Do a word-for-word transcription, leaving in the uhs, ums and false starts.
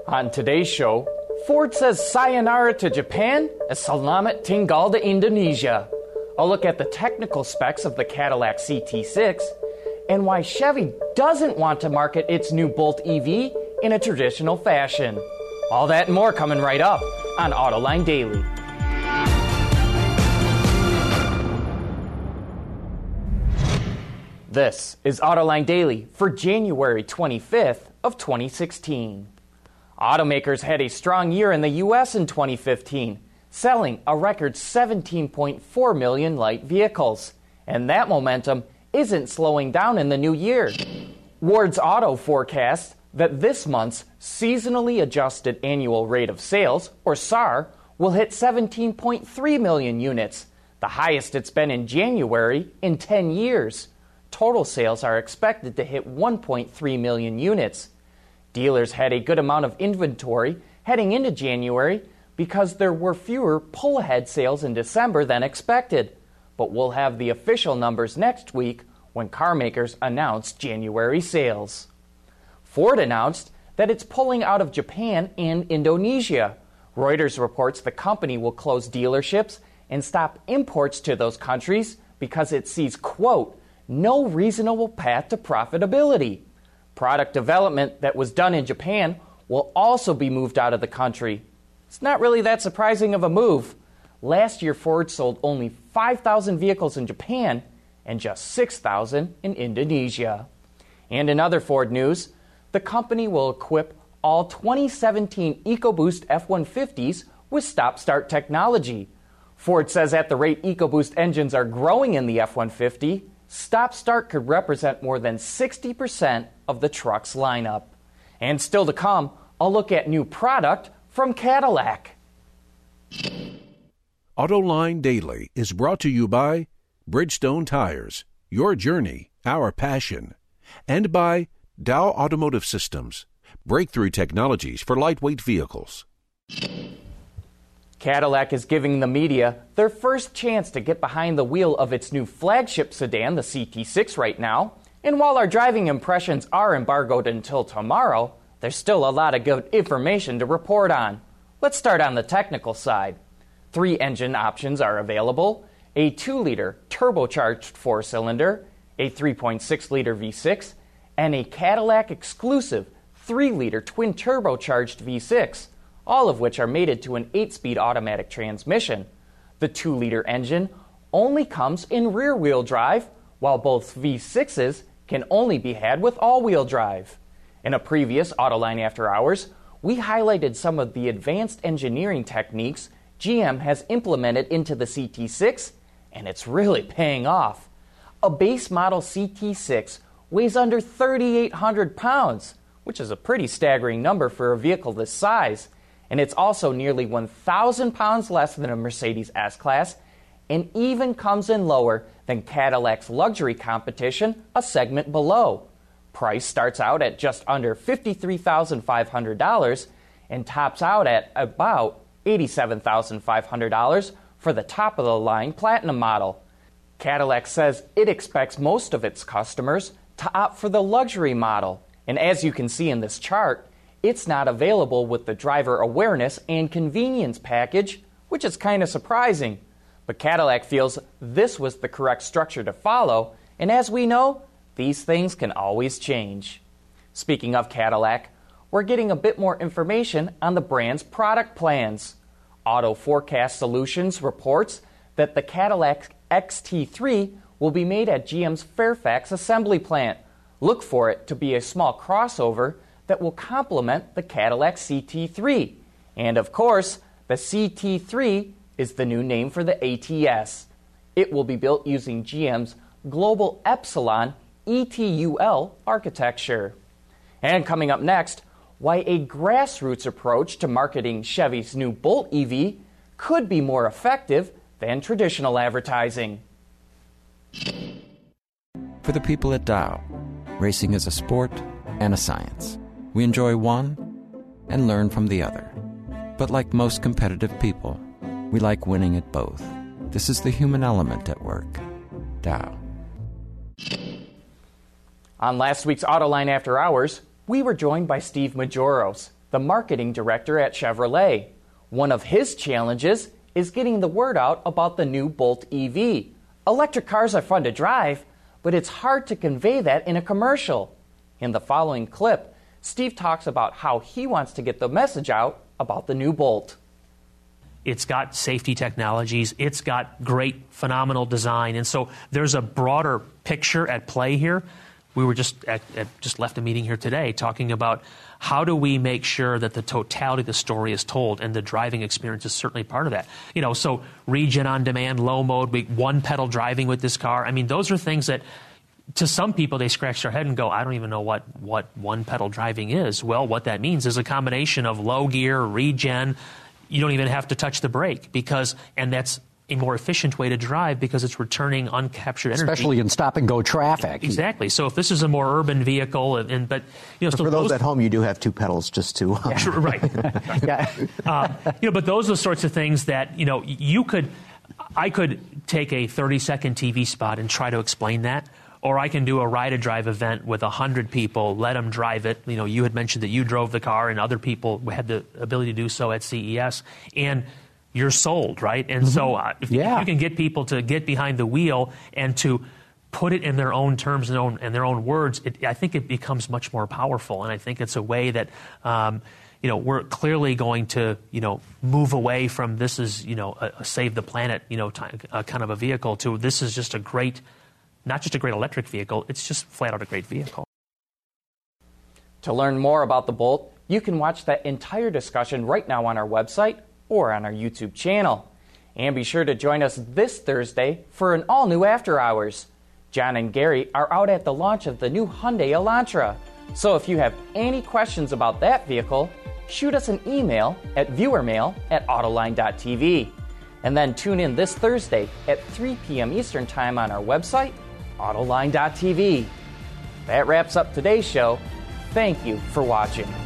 On today's show, Ford says sayonara to Japan as salamat tinggal to Indonesia. A look at the technical specs of the Cadillac C T six and why Chevy doesn't want to market its new Bolt E V in a traditional fashion. All that and more coming right up on Autoline Daily. This is Autoline Daily for January twenty-fifth of twenty sixteen. Automakers had a strong year in the U S in twenty fifteen, selling a record seventeen point four million light vehicles. And that momentum isn't slowing down in the new year. Ward's Auto forecasts that this month's seasonally adjusted annual rate of sales, or S A R, will hit seventeen point three million units, the highest it's been in January in ten years. Total sales are expected to hit one point three million units. Dealers had a good amount of inventory heading into January because there were fewer pull-ahead sales in December than expected. But we'll have the official numbers next week when car makers announce January sales. Ford announced that it's pulling out of Japan and Indonesia. Reuters reports the company will close dealerships and stop imports to those countries because it sees, quote, no reasonable path to profitability. Product development that was done in Japan will also be moved out of the country. It's not really that surprising of a move. Last year, Ford sold only five thousand vehicles in Japan and just six thousand in Indonesia. And in other Ford news, the company will equip all twenty seventeen EcoBoost F one fifties with stop-start technology. Ford says at the rate EcoBoost engines are growing in the F one fifty, stop-start could represent more than sixty percent of the truck's lineup. And still to come, a look at new product from Cadillac. Autoline Daily is brought to you by Bridgestone Tires, your journey, our passion, and by Dow Automotive Systems, breakthrough technologies for lightweight vehicles. Cadillac is giving the media their first chance to get behind the wheel of its new flagship sedan, the C T six, right now. And while our driving impressions are embargoed until tomorrow, there's still a lot of good information to report on. Let's start on the technical side. Three engine options are available: a two liter turbocharged four-cylinder, a three point six liter V six, and a Cadillac exclusive three liter twin turbocharged V six. All of which are mated to an eight-speed automatic transmission. The two liter engine only comes in rear-wheel drive, while both V sixes can only be had with all-wheel drive. In a previous Autoline After Hours, we highlighted some of the advanced engineering techniques G M has implemented into the C T six, and it's really paying off. A base model C T six weighs under thirty-eight hundred pounds, which is a pretty staggering number for a vehicle this size. And it's also nearly one thousand pounds less than a Mercedes S-Class, and even comes in lower than Cadillac's luxury competition, a segment below. Price starts out at just under fifty-three thousand five hundred dollars and tops out at about eighty-seven thousand five hundred dollars for the top-of-the-line Platinum model. Cadillac says it expects most of its customers to opt for the luxury model, and as you can see in this chart, it's not available with the driver awareness and convenience package, which is kind of surprising. But Cadillac feels this was the correct structure to follow, and as we know, these things can always change. Speaking of Cadillac, we're getting a bit more information on the brand's product plans. Auto Forecast Solutions reports that the Cadillac X T three will be made at G M's Fairfax assembly plant. Look for it to be a small crossover that will complement the Cadillac C T three. And of course, the C T three is the new name for the A T S. It will be built using G M's Global Epsilon E T U L architecture. And coming up next, why a grassroots approach to marketing Chevy's new Bolt E V could be more effective than traditional advertising. For the people at Dow, racing is a sport and a science. We enjoy one and learn from the other. But like most competitive people, we like winning at both. This is the human element at work. Dow. On last week's Autoline After Hours, we were joined by Steve Majoros. the marketing director at Chevrolet. One of his challenges is getting the word out about the new Bolt E V. Electric cars are fun to drive, but it's hard to convey that in a commercial. In the following clip, Steve talks about how he wants to get the message out about the new Bolt. It's got safety technologies. It's got great, phenomenal design. And so there's a broader picture at play here. We were just at, at just left a meeting here today talking about how do we make sure that the totality of the story is told, and the driving experience is certainly part of that. You know, so regen on demand, low mode, we, one pedal driving with this car. I mean, those are things that to some people they scratch their head and go, I don't even know what, what one pedal driving is. Well, what that means is a combination of low gear, regen. You don't even have to touch the brake because, and that's a more efficient way to drive because it's returning uncaptured energy. Especially in stop-and-go traffic. Exactly. So if this is a more urban vehicle, and, and but you know, so for those, those at home, you do have two pedals just to. Uh, yeah. Right. yeah. um, you know, but those are the sorts of things that you know you could, I could take a thirty-second T V spot and try to explain that. Or I can do a ride-a-drive event with one hundred people, let them drive it. You know, you had mentioned that you drove the car and other people had the ability to do so at C E S. And you're sold, right? And mm-hmm. so uh, if, yeah. if you can get people to get behind the wheel and to put it in their own terms and, own, and their own words, it, I think it becomes much more powerful. And I think it's a way that, um, you know, we're clearly going to, you know, move away from this is, you know, a, a save the planet, you know, t- a kind of a vehicle to this is just a great, not just a great electric vehicle, it's just flat out a great vehicle. To learn more about the Bolt, you can watch that entire discussion right now on our website or on our YouTube channel. And be sure to join us this Thursday for an all-new After Hours. John and Gary are out at the launch of the new Hyundai Elantra. So if you have any questions about that vehicle, shoot us an email at viewermail at autoline dot t v. And then tune in this Thursday at three p.m. Eastern Time on our website, autoline dot t v. That wraps up today's show. Thank you for watching.